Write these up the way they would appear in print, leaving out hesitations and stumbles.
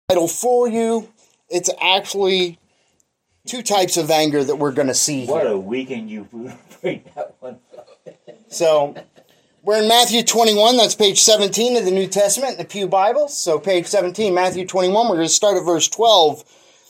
It'll fool you. It's actually two types of anger that we're going to see here. What a weekend you bring that one up. So, we're in Matthew 21. That's page 17 of the New Testament in the Pew Bible. So, page 17, Matthew 21. We're going to start at verse 12.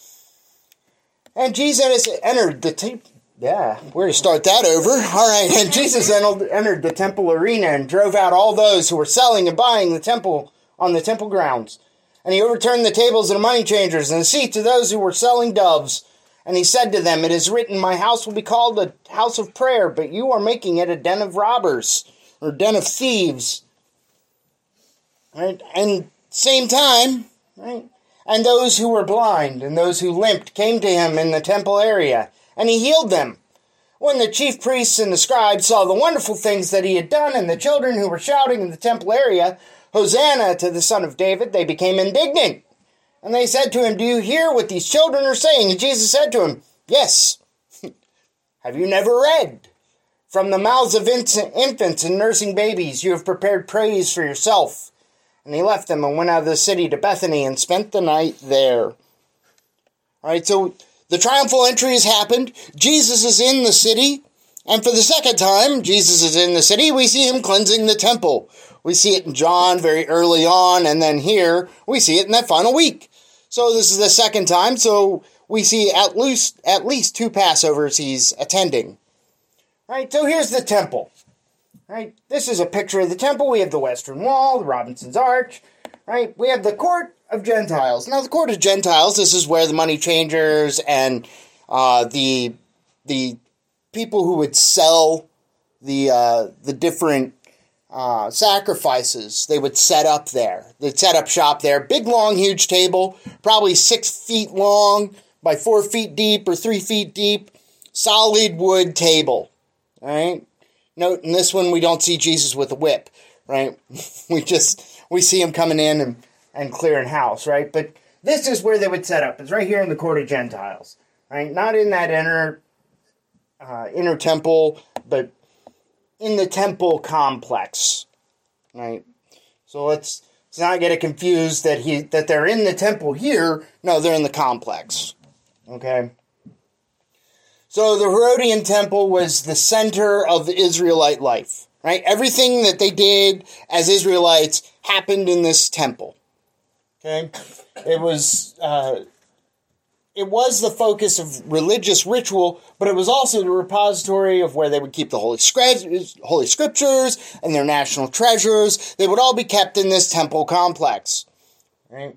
And Jesus entered the we're going to start that over. All right. And Jesus entered the temple arena and drove out all those who were selling and buying on the temple grounds. And he overturned the tables of the money changers and the seats of those who were selling doves. And he said to them, "It is written, my house will be called a house of prayer, but you are making it a den of robbers," or den of thieves. Right? And same time, right? And those who were blind and those who limped came to him in the temple area, and he healed them. When the chief priests and the scribes saw the wonderful things that he had done, and the children who were shouting in the temple area, "Hosanna to the Son of David," they became indignant. And they said to him, "Do you hear what these children are saying?" And Jesus said to him, "Yes. Have you never read? From the mouths of infants and nursing babies, you have prepared praise for yourself." And he left them and went out of the city to Bethany and spent the night there. All right, so the triumphal entry has happened. Jesus is in the city. And for the second time, Jesus is in the city. We see him cleansing the temple. We see it in John very early on. And then here, we see it in that final week. So this is the second time. So we see at least two Passovers he's attending. All right, so here's the temple. Right, this is a picture of the temple. We have the Western Wall, the Robinson's Arch. Right, we have the Court of Gentiles. Now, the Court of Gentiles, this is where the money changers and the people who would sell the different sacrifices, they would set up there. They'd set up shop there. Big, long, huge table, probably 6 feet long by 4 feet deep or 3 feet deep. Solid wood table. All right. Note, in this one, we don't see Jesus with a whip, right? We see him coming in and clearing house, right? But this is where they would set up. It's right here in the Court of Gentiles, right? Not in that inner temple, but in the temple complex, right? So let's not get it confused that they're in the temple here. No, they're in the complex, okay? So the Herodian temple was the center of the Israelite life, right? Everything that they did as Israelites happened in this temple, okay? It was the focus of religious ritual, but it was also the repository of where they would keep the Holy Scriptures and their national treasures. They would all be kept in this temple complex, right?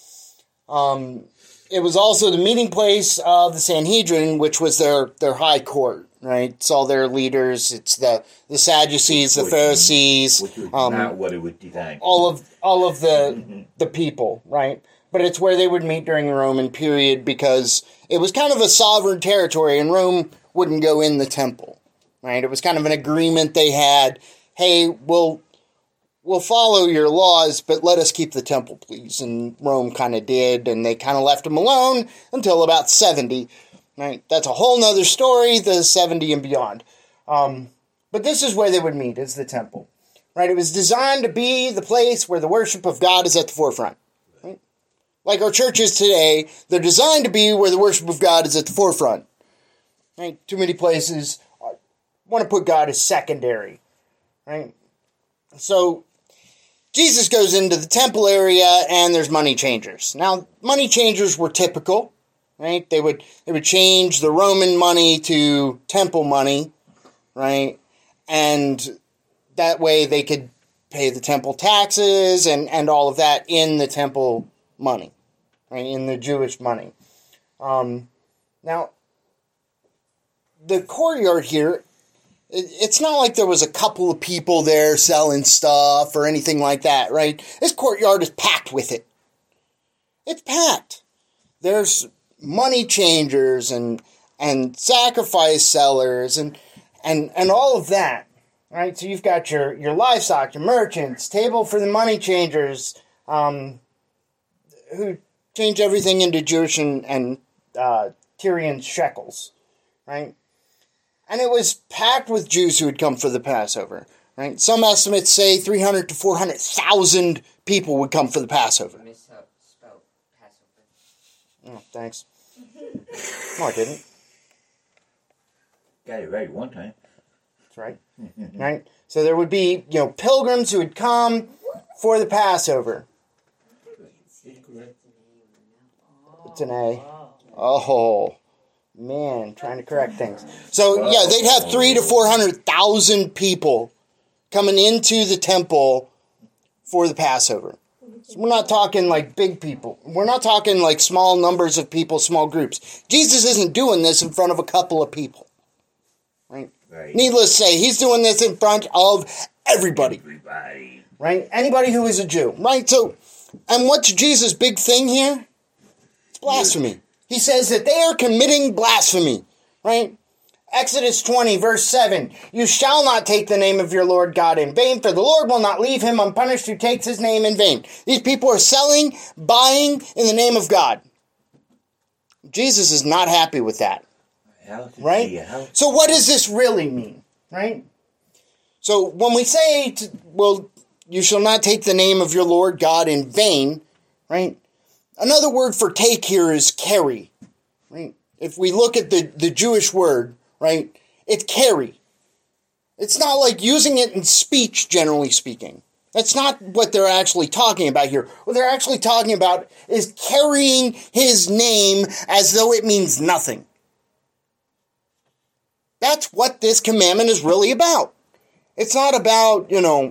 It was also the meeting place of the Sanhedrin, which was their high court, right? It's all their leaders. It's the Sadducees, the Pharisees. Which was not what it would define. All of the people, right? But it's where they would meet during the Roman period because it was kind of a sovereign territory, and Rome wouldn't go in the temple, right? It was kind of an agreement they had. Hey, we'll follow your laws, but let us keep the temple, please. And Rome kind of did, and they kind of left them alone until about 70. Right? That's a whole nother story, the 70 and beyond. But this is where they would meet, is the temple. Right? It was designed to be the place where the worship of God is at the forefront. Right? Like our churches today, they're designed to be where the worship of God is at the forefront. Right? Too many places want to put God as secondary. Right? So Jesus goes into the temple area, and there's money changers. Now, money changers were typical, right? They would change the Roman money to temple money, right? And that way they could pay the temple taxes and all of that in the temple money, right? In the Jewish money. Now, the courtyard here, it's not like there was a couple of people there selling stuff or anything like that, right? This courtyard is packed with it. It's packed. There's money changers and sacrifice sellers and all of that, right? So you've got your livestock, your merchants, table for the money changers, who change everything into Jewish and Tyrian shekels, right? And it was packed with Jews who had come for the Passover, right? Some estimates say 300 to 400,000 people would come for the Passover. Misspelled Passover. Oh, thanks. No, I didn't. Got it right one time. That's right. Right? So there would be, pilgrims who would come for the Passover. It's an A. Oh, man, trying to correct things. So, yeah, they'd have 300,000 to 400,000 people coming into the temple for the Passover. So we're not talking like big people. We're not talking like small numbers of people, small groups. Jesus isn't doing this in front of a couple of people. Right? Needless to say, he's doing this in front of everybody. Right? Anybody who is a Jew. Right? So, and what's Jesus' big thing here? It's blasphemy. He says that they are committing blasphemy. Right? Exodus 20, verse 7. You shall not take the name of your Lord God in vain, for the Lord will not leave him unpunished who takes his name in vain. These people are selling, buying in the name of God. Jesus is not happy with that. Right? So what does this really mean? Right? So when we say, you shall not take the name of your Lord God in vain, right? Another word for take here is carry. Right? If we look at the Jewish word, right, it's carry. It's not like using it in speech, generally speaking. That's not what they're actually talking about here. What they're actually talking about is carrying his name as though it means nothing. That's what this commandment is really about. It's not about,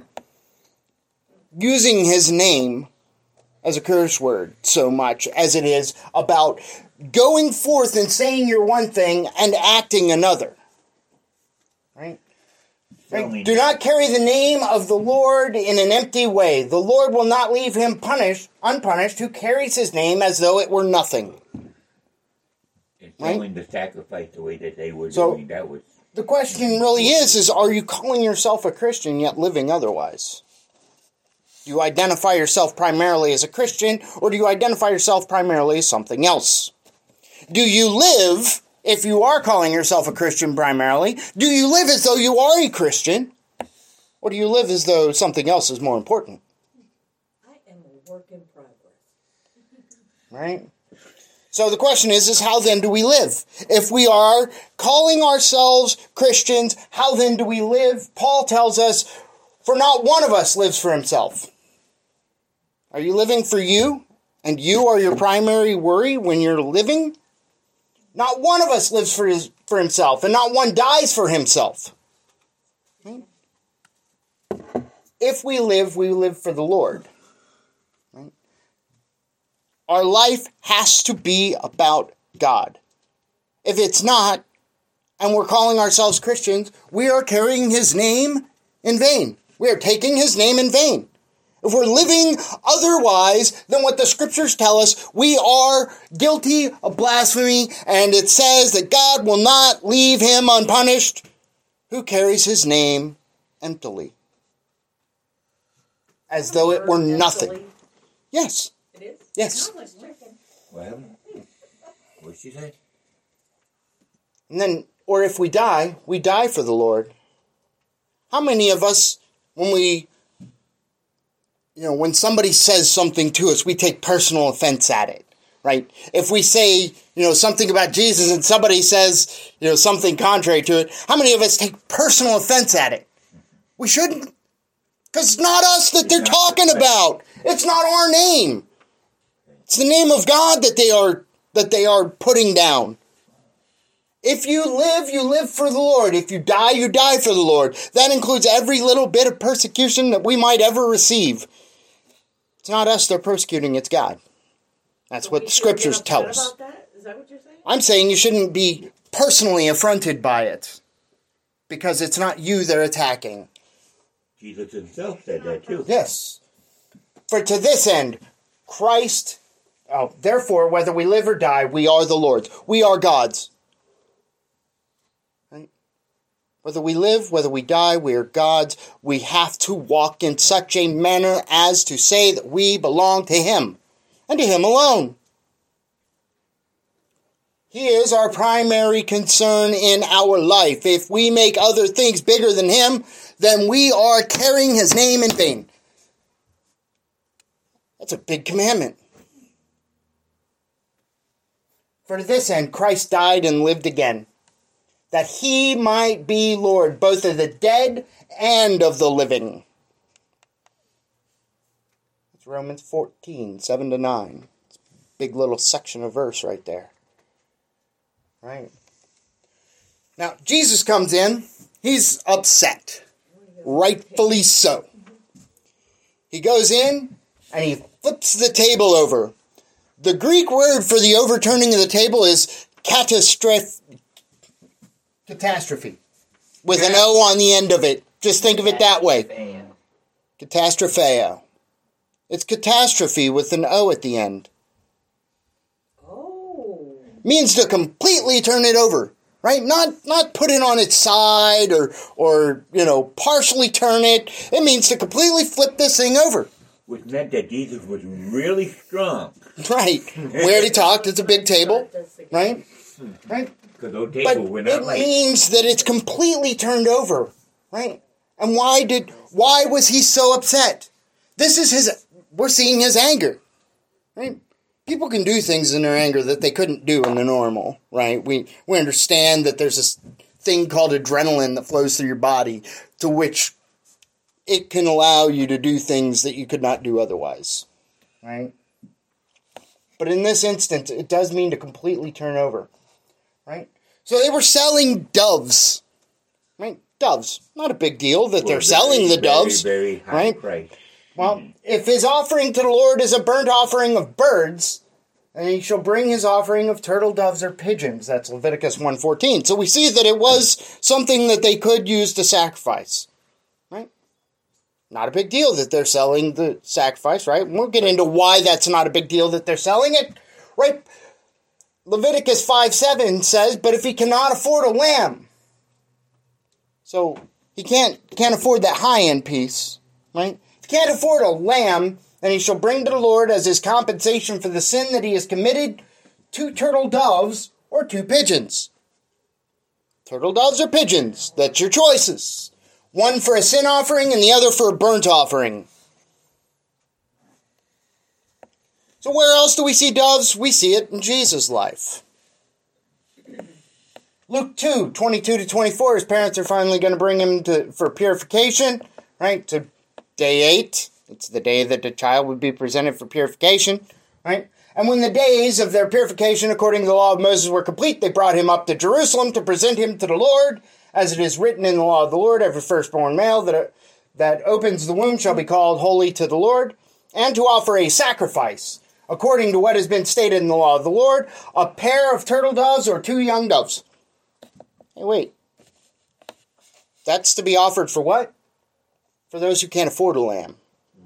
using his name as a curse word so much as it is about going forth and saying you're one thing and acting another. Right? Right? Do not carry the name of the Lord in an empty way. The Lord will not leave him unpunished who carries his name as though it were nothing. Doing the sacrifice the way that they were doing, that was... The question really is are you calling yourself a Christian yet living otherwise? Do you identify yourself primarily as a Christian, or do you identify yourself primarily as something else? Do you live, if you are calling yourself a Christian primarily, do you live as though you are a Christian, or do you live as though something else is more important? I am a work in progress. Right? So the question is how then do we live? If we are calling ourselves Christians, how then do we live? Paul tells us, for not one of us lives for himself. Are you living for you? And you are your primary worry when you're living? Not one of us lives for himself, and not one dies for himself. Right? If we live for the Lord. Right? Our life has to be about God. If it's not, and we're calling ourselves Christians, we are carrying his name in vain. We are taking his name in vain. If we're living otherwise than what the scriptures tell us, we are guilty of blasphemy, and it says that God will not leave him unpunished who carries his name emptily. As though it were nothing. Yes. It is? Yes. Well, what'd she say? And then, or if we die for the Lord. How many of us, when somebody says something to us, we take personal offense at it, right? If we say, something about Jesus and somebody says, something contrary to it, how many of us take personal offense at it? We shouldn't. Because it's not us that they're talking about. It's not our name. It's the name of God that they are putting down. If you live for the Lord. If you die for the Lord. That includes every little bit of persecution that we might ever receive. It's not us they're persecuting, it's God. That's what the scriptures tell us. About that? Is that what you're saying? I'm saying you shouldn't be personally affronted by it. Because it's not you they're attacking. Jesus himself said that too. Yes. For to this end, Christ, therefore, whether we live or die, we are the Lord's. We are God's. Right? Whether we live, whether we die, we are God's. We have to walk in such a manner as to say that we belong to him, and to him alone. He is our primary concern in our life. If we make other things bigger than him, then we are carrying his name in vain. That's a big commandment. For to this end Christ died and lived again, that he might be Lord both of the dead and of the living. It's Romans 14, 7-9. It's a big little section of verse right there. Right? Now, Jesus comes in. He's upset. Rightfully so. He goes in and he flips the table over. The Greek word for the overturning of the table is catastrophe. With an O on the end of it. Just think of it that way. Catastropheo. It's catastrophe with an O at the end. Oh. Means to completely turn it over. Right? Not put it on its side or partially turn it. It means to completely flip this thing over. Which meant that Jesus was really strong. Right. We already talked. It's a big table. Right? Right? Because those tables were not it means that it's completely turned over. Right? And why was he so upset? This is we're seeing his anger. Right? People can do things in their anger that they couldn't do in the normal, right? We understand that there's this thing called adrenaline that flows through your body, to which it can allow you to do things that you could not do otherwise, right? But in this instance, it does mean to completely turn over, right? So they were selling doves, right? Doves, not a big deal that they're selling the doves, very high right? Price. Well, if his offering to the Lord is a burnt offering of birds, then he shall bring his offering of turtle doves or pigeons. That's Leviticus 1:14. So we see that it was something that they could use to sacrifice. Right? Not a big deal that they're selling the sacrifice, right? We'll get into why that's not a big deal that they're selling it. Right? Leviticus 5:7 says, but if he cannot afford a lamb, so he can't afford that high-end piece, right? If he can't afford a lamb, then he shall bring to the Lord as his compensation for the sin that he has committed 2 turtle doves or 2 pigeons. Turtle doves or pigeons, that's your choices. One for a sin offering and the other for a burnt offering. So where else do we see doves? We see it in Jesus' life. Luke 2, 22-24, his parents are finally going to bring him for purification, right, to day 8. It's the day that the child would be presented for purification, right? And when the days of their purification according to the law of Moses were complete, they brought him up to Jerusalem to present him to the Lord, as it is written in the law of the Lord, every firstborn male that opens the womb shall be called holy to the Lord, and to offer a sacrifice, according to what has been stated in the law of the Lord, a pair of turtle doves or 2 young doves. Hey, wait. That's to be offered for what? For those who can't afford a lamb.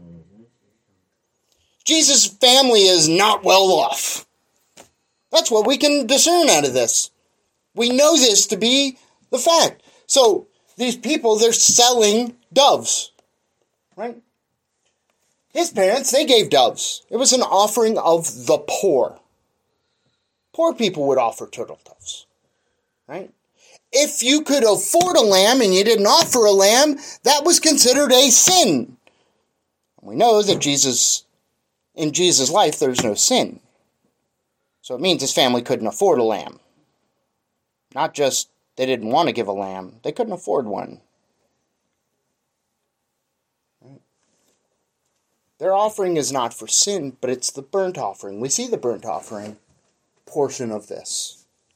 Jesus' family is not well off. That's what we can discern out of this. We know this to be the fact. So, these people, they're selling doves. Right? His parents, they gave doves. It was an offering of the poor. Poor people would offer turtle doves. Right? If you could afford a lamb and you didn't offer a lamb, that was considered a sin. We know that in Jesus' life, there's no sin. So it means his family couldn't afford a lamb. Not just they didn't want to give a lamb, they couldn't afford one. Their offering is not for sin, but it's the burnt offering. We see the burnt offering portion of this.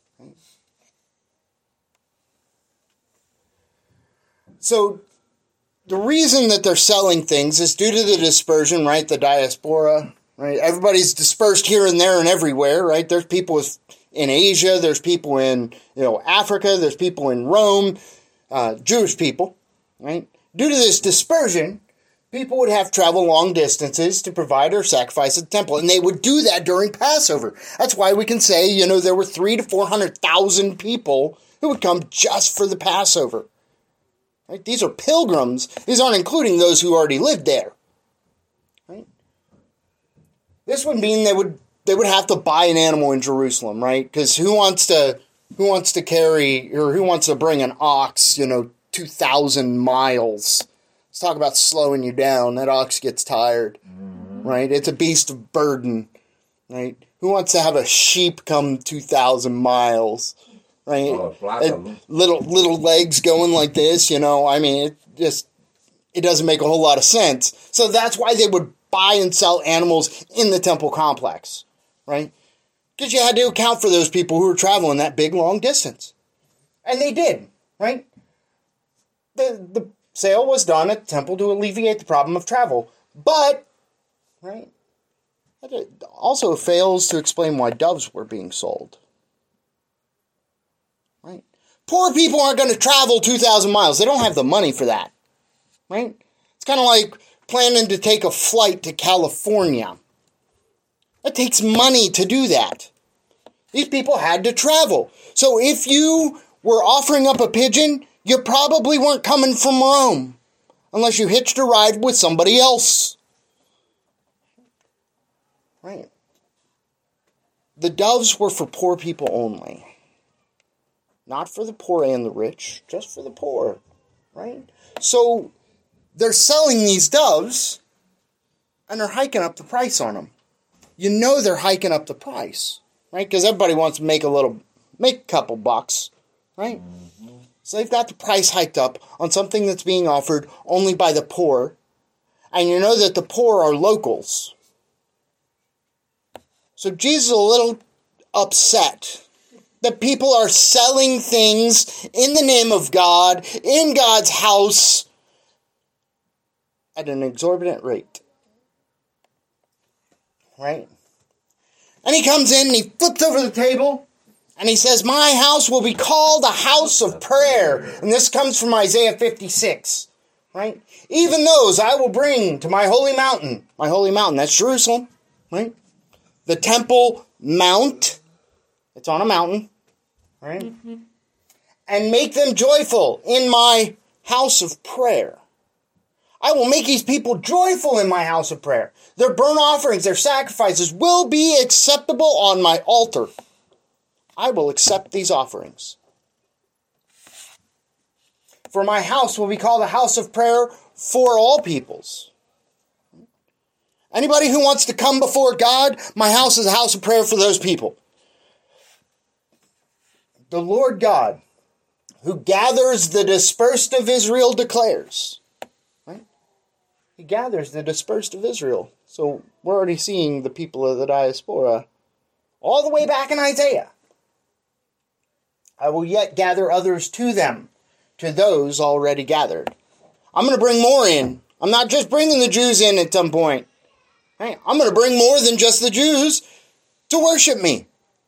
So, the reason that they're selling things is due to the dispersion, right? The diaspora, right? Everybody's dispersed here and there and everywhere, right? There's people in Asia, there's people in, Africa, there's people in Rome, Jewish people, right? Due to this dispersion, people would have to travel long distances to provide or sacrifice at the temple, and they would do that during Passover. That's why we can say, there were 300,000 to 400,000 people who would come just for the Passover. Right? These are pilgrims. These aren't including those who already lived there. Right? This would mean they would have to buy an animal in Jerusalem, right? Because who wants to carry, or who wants to bring an ox, 2,000 miles? Let's talk about slowing you down. That ox gets tired, right? It's a beast of burden, right? Who wants to have a sheep come 2,000 miles? Right? Oh, lots of them. Little legs going like this, I mean, it doesn't make a whole lot of sense. So that's why they would buy and sell animals in the temple complex, right? Because you had to account for those people who were traveling that big, long distance. And they did, right? The sale was done at the temple to alleviate the problem of travel. But, right, it also fails to explain why doves were being sold. Right? Poor people aren't going to travel 2,000 miles. They don't have the money for that. Right? It's kind of like planning to take a flight to California. It takes money to do that. These people had to travel. So if you were offering up a pigeon, you probably weren't coming from Rome. Unless you hitched a ride with somebody else. Right? The doves were for poor people only. Not for the poor and the rich, just for the poor. Right? So they're selling these doves and they're hiking up the price on them. You know they're hiking up the price, right? Because everybody wants to make a couple bucks, right? Mm-hmm. So they've got the price hiked up on something that's being offered only by the poor. And you know that the poor are locals. So Jesus is a little upset that people are selling things in the name of God, in God's house, at an exorbitant rate. Right? And he comes in and he flips over the table and he says, my house will be called a house of prayer. And this comes from Isaiah 56. Right? Even those I will bring to my holy mountain. My holy mountain, that's Jerusalem. Right? The Temple Mount. It's on a mountain. Right? Mm-hmm. And make them joyful in my house of prayer. I will make these people joyful in my house of prayer. Their burnt offerings, their sacrifices will be acceptable on my altar. I will accept these offerings. For my house will be called a house of prayer for all peoples. Anybody who wants to come before God, my house is a house of prayer for those people. The Lord God, who gathers the dispersed of Israel, declares. He gathers the dispersed of Israel. So we're already seeing the people of the diaspora all the way back in Isaiah. I will yet gather others to them, to those already gathered. I'm going to bring more in. I'm not just bringing the Jews in at some point. Right? I'm going to bring more than just the Jews to worship me.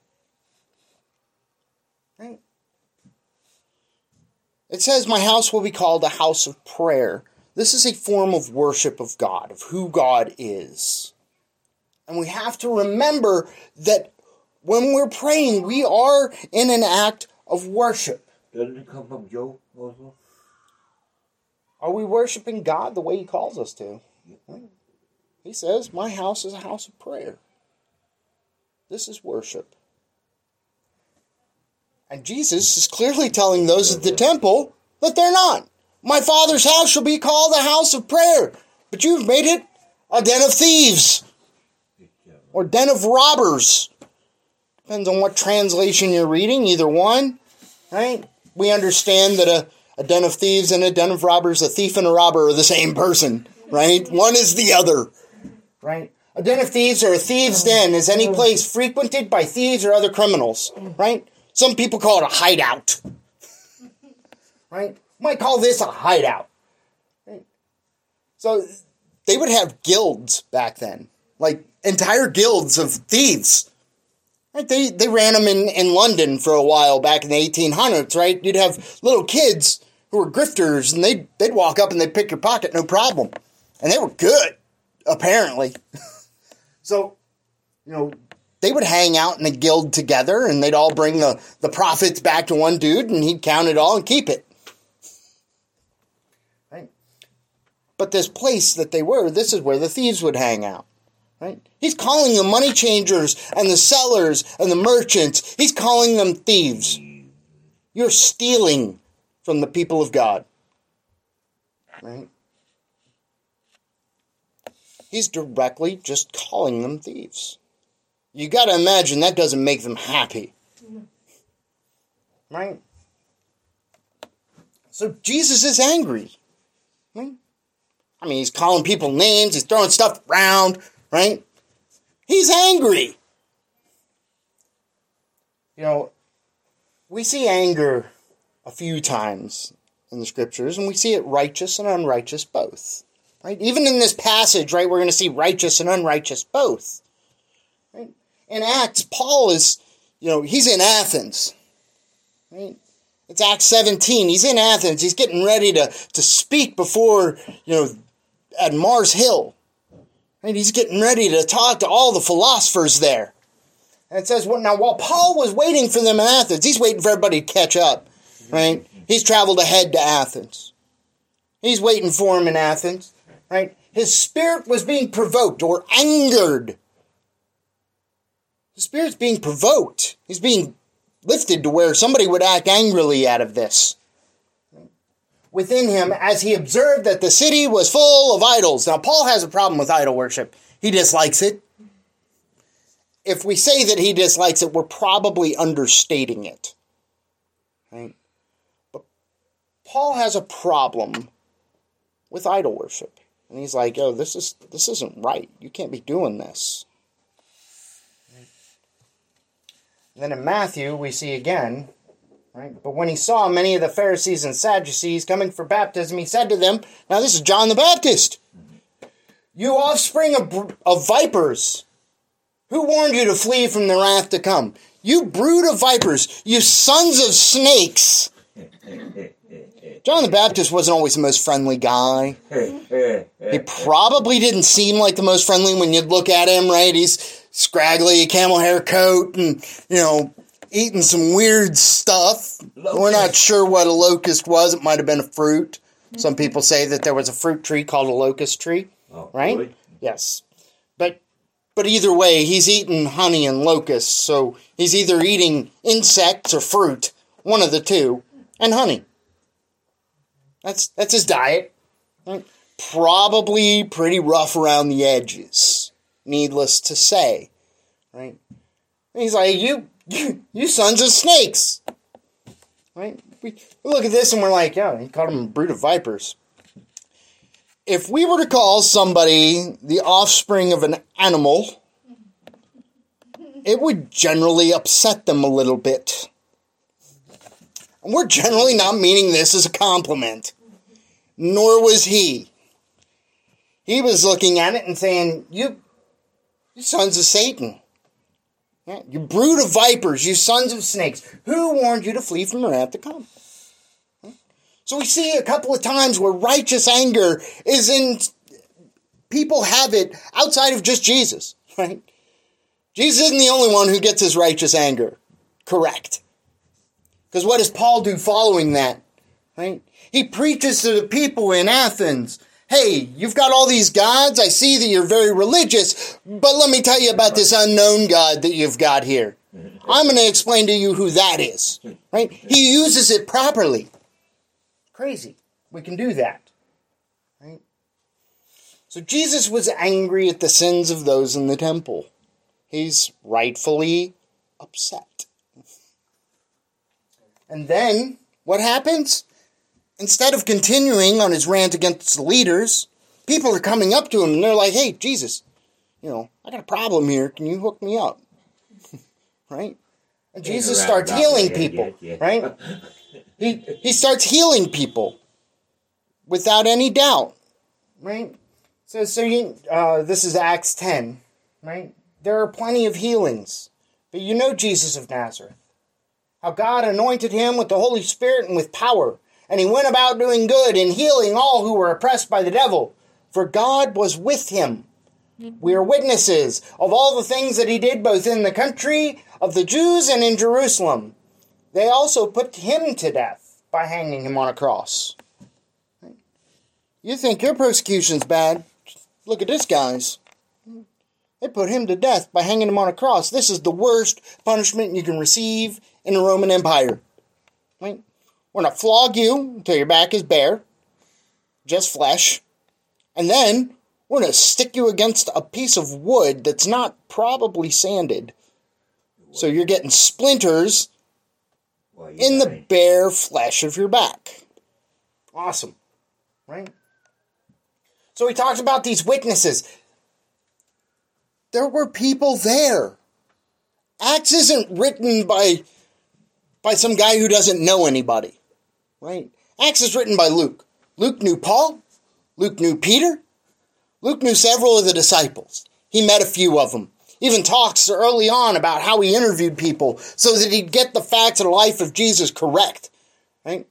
Right? It says, my house will be called a house of prayer. This is a form of worship of God, of who God is. And we have to remember that when we're praying, we are in an act of worship. Doesn't it come from Joe also? Are we worshiping God the way he calls us to? He says, my house is a house of prayer. This is worship. And Jesus is clearly telling those at the temple that they're not. My Father's house shall be called a house of prayer, but you've made it a den of thieves or den of robbers. Depends on what translation you're reading, either one, right? We understand that a den of thieves and a den of robbers, a thief and a robber are the same person, right? One is the other, right? A den of thieves or a thieves' den is any place frequented by thieves or other criminals, right? Some people call it a hideout, right? Might call this a hideout. Right? So they would have guilds back then, like entire guilds of thieves. Right? They ran them in London for a while back in the 1800s, right? You'd have little kids who were grifters, and they'd walk up and they'd pick your pocket, no problem. And they were good, apparently. So, they would hang out in a guild together, and they'd all bring the profits back to one dude, and he'd count it all and keep it. But this place that they were, this is where the thieves would hang out. Right? He's calling the money changers and the sellers and the merchants, he's calling them thieves. You're stealing from the people of God. Right? He's directly just calling them thieves. You got to imagine that doesn't make them happy. Right? So Jesus is angry. Right? I mean, he's calling people names. He's throwing stuff around. Right? He's angry. You know, we see anger a few times in the scriptures, and we see it righteous and unrighteous both. Right? Even in this passage, right, we're going to see righteous and unrighteous both. Right? In Acts, Paul is, he's in Athens. Right? It's Acts 17. He's in Athens. He's getting ready to speak before, at Mars Hill. Right? He's getting ready to talk to all the philosophers there. And it says, now while Paul was waiting for them in Athens, he's waiting for everybody to catch up. Right? He's traveled ahead to Athens. He's waiting for him in Athens. Right? His spirit was being provoked or angered. His spirit's being provoked. He's being lifted to where somebody would act angrily out of this. Within him, as he observed that the city was full of idols. Now, Paul has a problem with idol worship. He dislikes it. If we say that he dislikes it, we're probably understating it. Right? But Paul has a problem with idol worship. And he's like, this isn't right. You can't be doing this. Then in Matthew, we see again, right? But when he saw many of the Pharisees and Sadducees coming for baptism, he said to them, now this is John the Baptist, you offspring of vipers, who warned you to flee from the wrath to come? You brood of vipers, you sons of snakes. John the Baptist wasn't always the most friendly guy. He probably didn't seem like the most friendly when you look at him, right? He's scraggly, camel hair coat, and, eating some weird stuff. Locust. We're not sure what a locust was. It might have been a fruit. Some people say that there was a fruit tree called a locust tree, right? Really? Yes. But either way, he's eating honey and locusts, so he's either eating insects or fruit, one of the two, and honey. That's his diet. Right? Probably pretty rough around the edges, needless to say. Right? And he's like, you sons of snakes. Right? We look at this and we're like, he called them a brood of vipers. If we were to call somebody the offspring of an animal, it would generally upset them a little bit. And we're generally not meaning this as a compliment. Nor was he. He was looking at it and saying, you sons of Satan. Yeah, you brood of vipers, you sons of snakes. Who warned you to flee from the wrath to come? So we see a couple of times where righteous anger is in, people have it outside of just Jesus, right? Jesus isn't the only one who gets his righteous anger correct. Because what does Paul do following that, right? He preaches to the people in Athens, hey, you've got all these gods, I see that you're very religious, but let me tell you about this unknown God that you've got here. I'm going to explain to you who that is, right? He uses it properly. Crazy. We can do that. Right? So Jesus was angry at the sins of those in the temple. He's rightfully upset. And then, what happens? Instead of continuing on his rant against the leaders, people are coming up to him and they're like, hey, Jesus, I got a problem here. Can you hook me up? Right? And Jesus starts healing people. Right? He starts healing people without any doubt, right? So this is Acts 10, right? There are plenty of healings, but Jesus of Nazareth, how God anointed him with the Holy Spirit and with power, and he went about doing good and healing all who were oppressed by the devil, for God was with him. We are witnesses of all the things that he did both in the country of the Jews and in Jerusalem. They also put him to death by hanging him on a cross. You think your persecution's bad? Look at this, guys. They put him to death by hanging him on a cross. This is the worst punishment you can receive in the Roman Empire. Right? We're going to flog you until your back is bare, just flesh, and then We're going to stick you against a piece of wood that's not probably sanded. So you're getting splinters in the bare flesh of your back. Awesome. Right? So he talks about these witnesses. There were people there. Acts isn't written by some guy who doesn't know anybody. Right? Acts is written by Luke. Luke knew Paul. Luke knew Peter. Luke knew several of the disciples. He met a few of them. Even talks early on about how he interviewed people so that he'd get the facts of the life of Jesus correct. Right?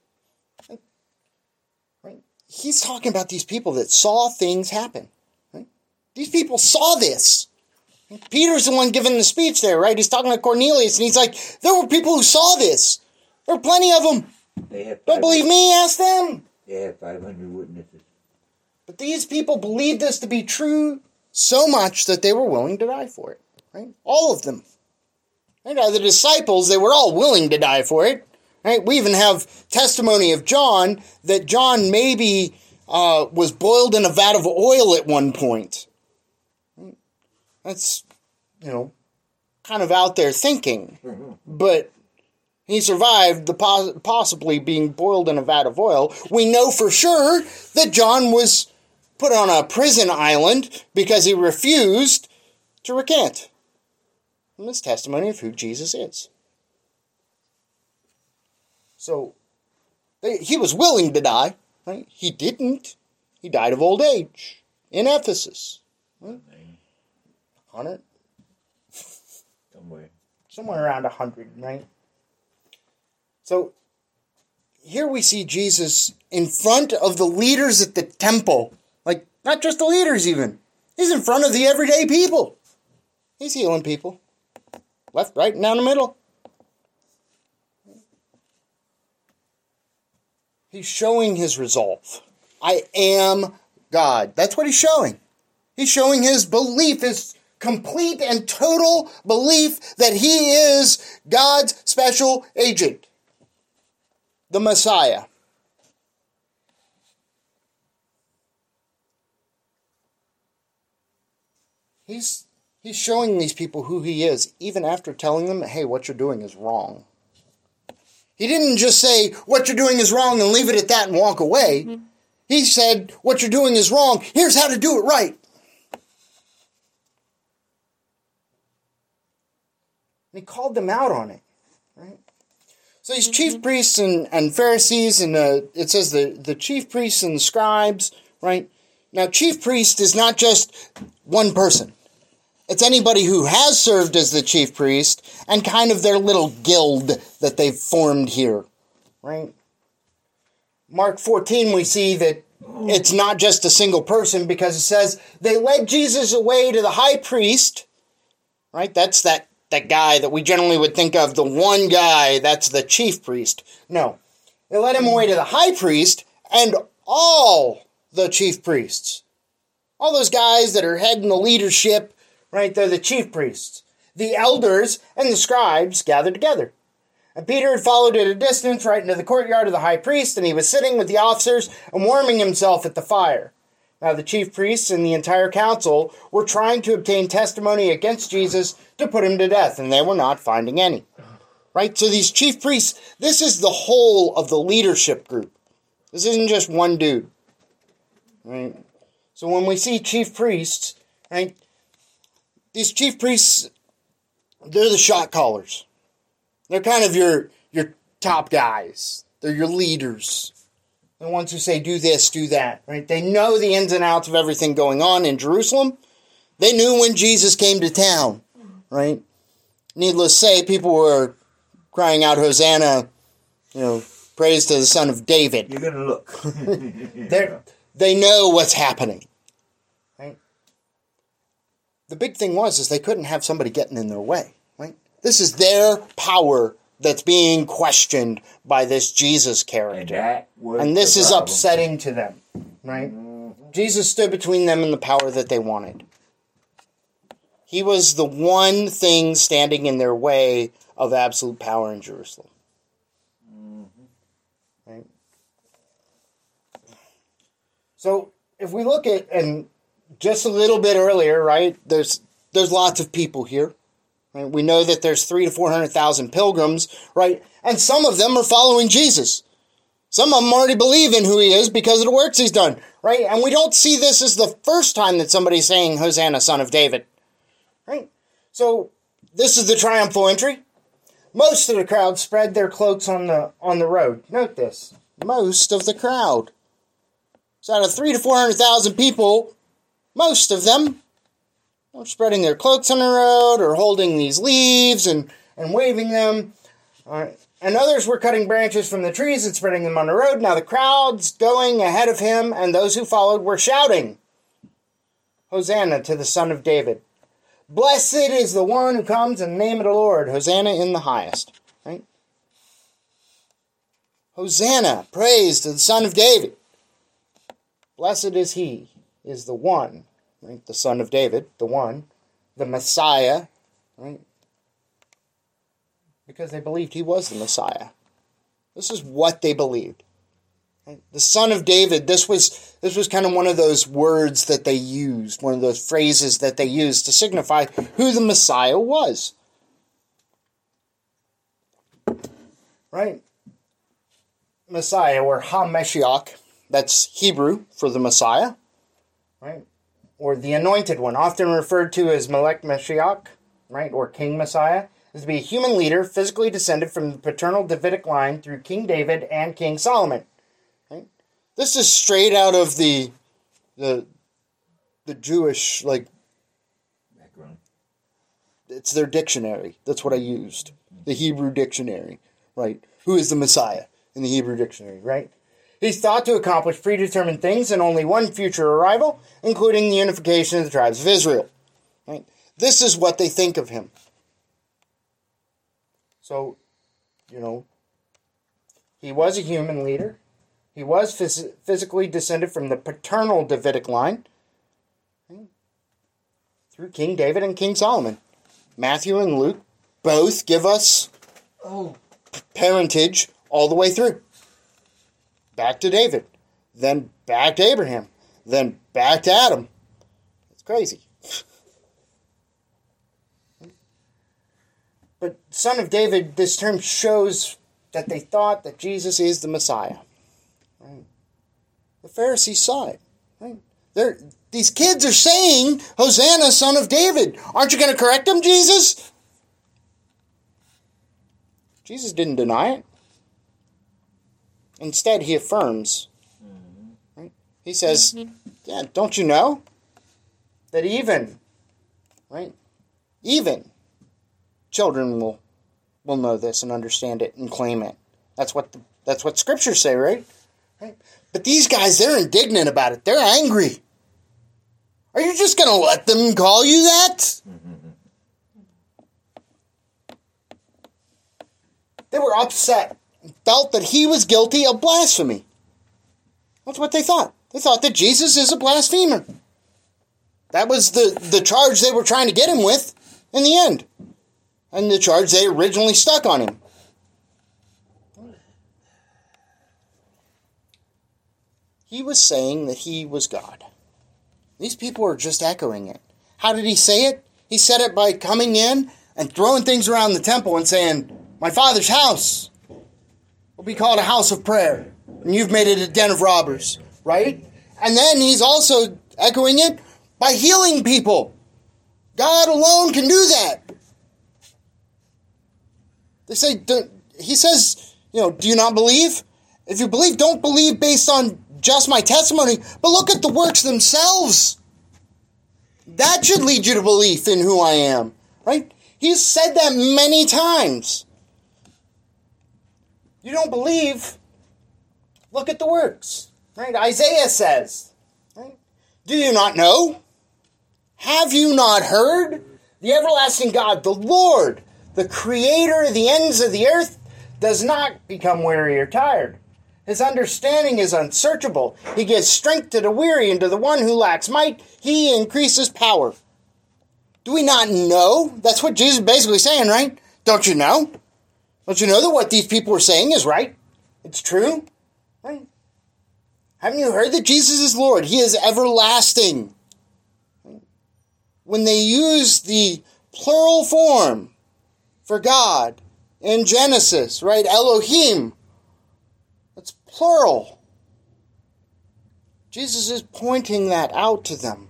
He's talking about these people that saw things happen. Right? These people saw this. Peter's the one giving the speech there, right? He's talking to Cornelius, and he's like, there were people who saw this. There were plenty of them. Don't believe me? Ask them. They had 500 witnesses. But these people believed this to be true so much that they were willing to die for it. Right? All of them. Right? Now, the disciples, they were all willing to die for it. Right? We even have testimony of John that John maybe was boiled in a vat of oil at one point. That's, kind of out there thinking. But he survived the possibly being boiled in a vat of oil. We know for sure that John was put on a prison island because he refused to recant from his testimony of who Jesus is. So, he was willing to die. Right? He didn't. He died of old age in Ephesus. Right? 100? Somewhere around 100, right? So, here we see Jesus in front of the leaders at the temple. Like, not just the leaders even. He's in front of the everyday people. He's healing people. Left, right, and down the middle. He's showing his resolve. I am God. That's what he's showing. He's showing his belief, his complete and total belief that he is God's special agent. The Messiah. He's showing these people who he is, even after telling them, hey, what you're doing is wrong. He didn't just say, what you're doing is wrong, and leave it at that and walk away. Mm-hmm. He said, what you're doing is wrong. Here's how to do it right. And he called them out on it. Right? So these chief priests and Pharisees, and it says the chief priests and the scribes, right? Now, chief priest is not just one person. It's anybody who has served as the chief priest and kind of their little guild that they've formed here, right? Mark 14, we see that it's not just a single person because it says they led Jesus away to the high priest, right? That's that guy that we generally would think of, the one guy, that's the chief priest. No, they led him away to the high priest and all the chief priests. All those guys that are heading the leadership, right, they're the chief priests. The elders and the scribes gathered together. And Peter had followed at a distance right into the courtyard of the high priest, and he was sitting with the officers and warming himself at the fire. Now the chief priests and the entire council were trying to obtain testimony against Jesus to put him to death, and they were not finding any. Right? So these chief priests, this is the whole of the leadership group. This isn't just one dude. Right? So when we see chief priests, right, these chief priests, they're the shot callers. They're kind of your top guys. They're your leaders. The ones who say, do this, do that. Right? They know the ins and outs of everything going on in Jerusalem. They knew when Jesus came to town. Right? Needless to say, people were crying out, Hosanna, praise to the Son of David. You're going to look. They know what's happening. Right? The big thing is they couldn't have somebody getting in their way. Right? This is their power that's being questioned by this Jesus character. And this is upsetting to them. Right? Mm-hmm. Jesus stood between them and the power that they wanted. He was the one thing standing in their way of absolute power in Jerusalem. Mm-hmm. Right? So, if we look at, and just a little bit earlier, right? There's lots of people here. Right? We know that there's 300,000 to 400,000 pilgrims, right? And some of them are following Jesus. Some of them already believe in who he is because of the works he's done, right? And we don't see this as the first time that somebody's saying, Hosanna, son of David, right? So this is the triumphal entry. Most of the crowd spread their cloaks on the road. Note this. Most of the crowd. So out of 300,000 to 400,000 people, most of them are spreading their cloaks on the road or holding these leaves and waving them. And others were cutting branches from the trees and spreading them on the road. Now the crowds going ahead of him and those who followed were shouting, Hosanna to the Son of David. Blessed is the one who comes in the name of the Lord. Hosanna in the highest. Right? Hosanna, praise to the Son of David. Blessed is he, is the one, right? The Son of David, the one, the Messiah, right? Because they believed he was the Messiah. This is what they believed. Right? The Son of David, this was kind of one of those words that they used, one of those phrases that they used to signify who the Messiah was. Right? Messiah, or HaMashiach, that's Hebrew for the Messiah, right? Or the Anointed One, often referred to as Melech Mashiach, right? Or King Messiah, is to be a human leader physically descended from the paternal Davidic line through King David and King Solomon. Right? This is straight out of the Jewish, background. It's their dictionary. That's what I used. The Hebrew dictionary, right? Who is the Messiah in the Hebrew dictionary, right? He's thought to accomplish predetermined things in only one future arrival, including the unification of the tribes of Israel. Right? This is what they think of him. So, he was a human leader. He was physically descended from the paternal Davidic line, right? Through King David and King Solomon. Matthew and Luke both give us parentage all the way through. Back to David, then back to Abraham, then back to Adam. It's crazy. But Son of David, this term shows that they thought that Jesus is the Messiah. Right? The Pharisees saw it. Right? These kids are saying, Hosanna, Son of David. Aren't you going to correct them, Jesus? Jesus didn't deny it. Instead, he affirms. Right? He says, yeah, don't you know that even children will know this and understand it and claim it. That's what scriptures say, right? But these guys, they're indignant about it. They're angry. Are you just going to let them call you that? They were upset. Felt that he was guilty of blasphemy. That's what they thought. They thought that Jesus is a blasphemer. That was the charge they were trying to get him with in the end. And the charge they originally stuck on him. He was saying that he was God. These people are just echoing it. How did he say it? He said it by coming in and throwing things around the temple and saying, my Father's house will be called a house of prayer, and you've made it a den of robbers, right? And then he's also echoing it by healing people. God alone can do that. They say, he says, do you not believe? If you believe, don't believe based on just my testimony, but look at the works themselves. That should lead you to belief in who I am, right? He's said that many times. You don't believe? Look at the works. Right? Isaiah says, right? Do you not know? Have you not heard? The everlasting God, the Lord, the creator of the ends of the earth, does not become weary or tired. His understanding is unsearchable. He gives strength to the weary, and to the one who lacks might, he increases power. Do we not know? That's what Jesus is basically saying, right? Don't you know? Don't you know that what these people are saying is right? It's true, right? Haven't you heard that Jesus is Lord? He is everlasting. when they use the plural form for God in Genesis, right? Elohim. It's plural. Jesus is pointing that out to them.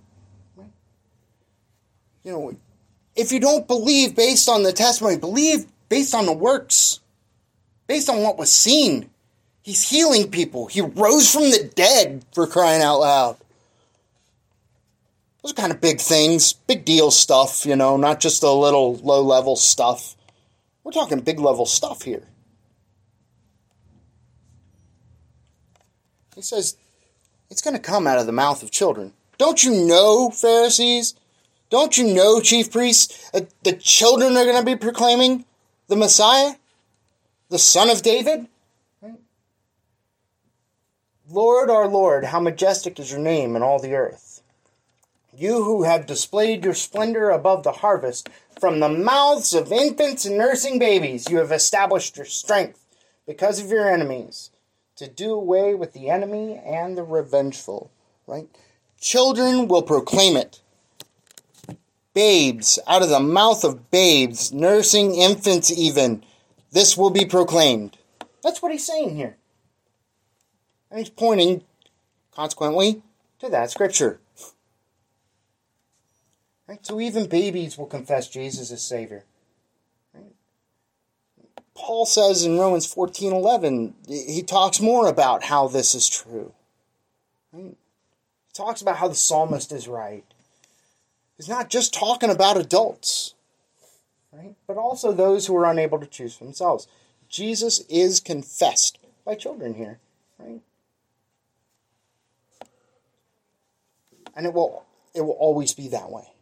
You know, if you don't believe based on the testimony, believe based on the works, based on what was seen. He's healing people. He rose from the dead, for crying out loud. Those are kind of big things, big deal stuff, you know, not just a little low-level stuff. We're talking big-level stuff here. He says, it's going to come out of the mouth of children. Don't you know, Pharisees? Don't you know, chief priests? The children are going to be proclaiming the Messiah? The Son of David? Right? Lord, our Lord, how majestic is your name in all the earth. You who have displayed your splendor above the harvest, from the mouths of infants and nursing babies, you have established your strength because of your enemies, to do away with the enemy and the revengeful. Right? Children will proclaim it. Babes, out of the mouth of babes, nursing infants even, this will be proclaimed. That's what he's saying here. And he's pointing, consequently, to that scripture. Right? So even babies will confess Jesus as Savior. Right? Paul says in Romans 14:11, he talks more about how this is true. Right? He talks about how the psalmist is right. He's not just talking about adults, right? But also those who are unable to choose for themselves. Jesus is confessed by children here, right? And it will always be that way.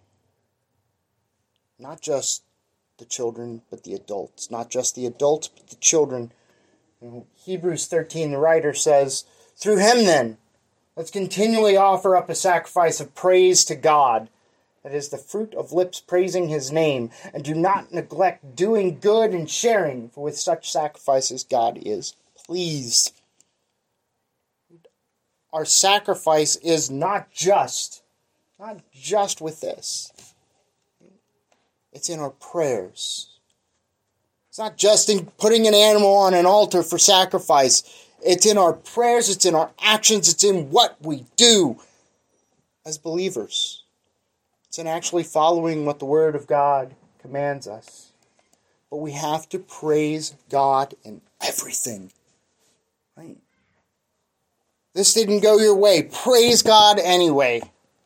Not just the children, but the adults. Not just the adults, but the children. In Hebrews 13, the writer says, through him then, let's continually offer up a sacrifice of praise to God. That is the fruit of lips praising his name. And do not neglect doing good and sharing, for with such sacrifices God is pleased. Our sacrifice is not just with this. It's in our prayers. It's not just in putting an animal on an altar for sacrifice. It's in our prayers, it's in our actions, it's in what we do as believers. It's in actually following what the Word of God commands us. But we have to praise God in everything. Right? This didn't go your way. Praise God anyway.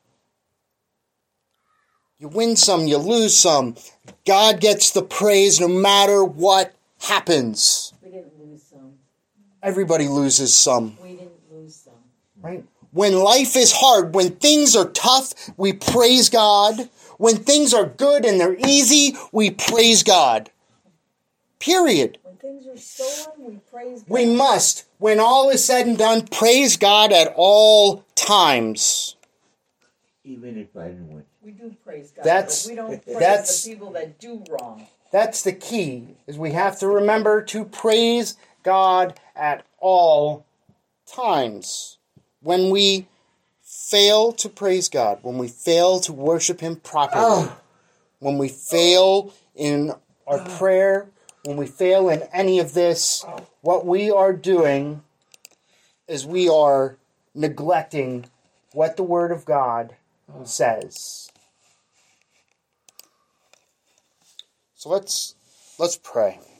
You win some, you lose some. God gets the praise no matter what happens. We didn't lose some. Everybody loses some. We didn't lose some. Right? When life is hard, when things are tough, we praise God. When things are good and they're easy, we praise God. Period. When things are stolen, we praise God. We must, when all is said and done, praise God at all times. Even if I didn't win. We do praise God, That's- but we don't praise that's- the people that do wrong. That's the key, is we have to remember to praise God at all times. When we fail to praise God, when we fail to worship him properly, when we fail in our prayer, when we fail in any of this, what we are doing is we are neglecting what the Word of God says. So let's pray.